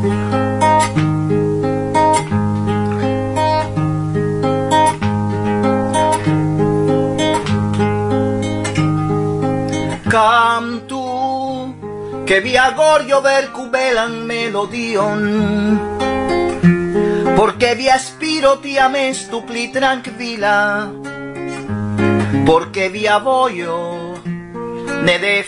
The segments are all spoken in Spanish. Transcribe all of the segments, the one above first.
Cantu che via Gorio vercubelan melodion, porque vi aspiro ti ames tu pli tranquila, porque vi voglio ne de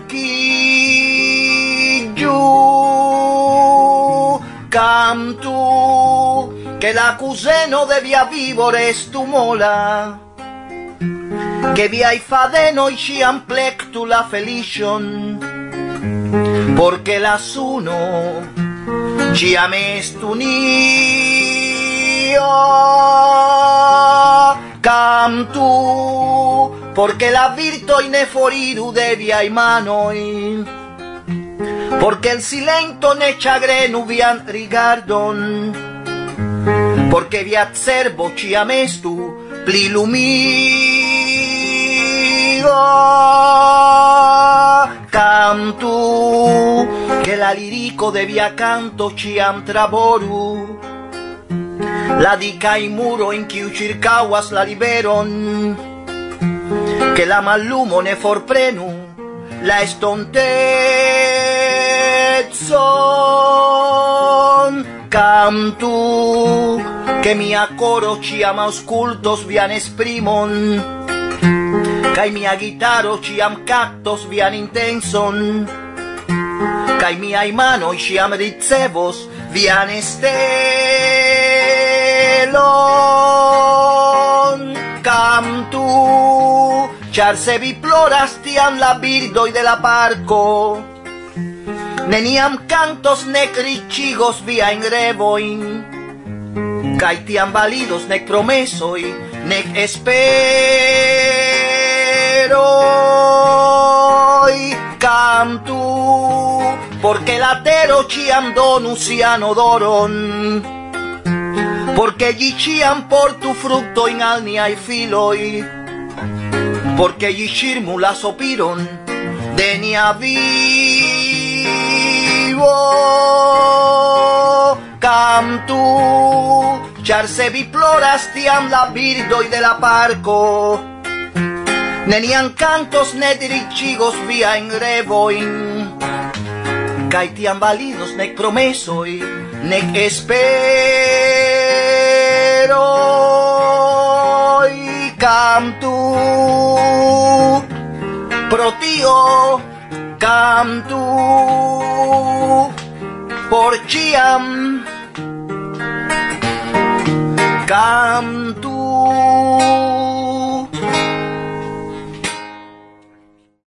flanquillo. Cantu che la cuseno de via vivore stumola, che via i fadeno i ciam plectu la felicion, porque las uno ciam est unio. Cantu porque la virtoi ne foriru de viai manoi, porque el silento ne chagrenu vian rigardon, porque vi servo ciam estu pli lumigo. Cantu che la lirico de via canto ciam traboru, la dica i muro in chiu circauas la liberon, che la mallumo ne forprenu la estontezzon. Cantu che mia coro ciam auscultos vian esprimon, kai mia gitaro ciam cactos vian intenson, kai miai manoi ciam ricevos vian estelon. Cantu char se vi ploras tiam la birdoi de la parco, neniam cantos nec ricigos viain revoin, kai tiam validos nec promesoi nec esperoi. Cantu porque latero ciam donus sian odoron, porque gi ciam portu fructoin al niai filoi, porque gi shirmu la sopiron de nia vivo. Cantu char se vi ploras tiam la birdoi de la parco, neniam cantos ne diricigos viain revoin, kai tiam validos nec promesoi nec esperoi. Cantu pro tio, cantu por ciam, cantu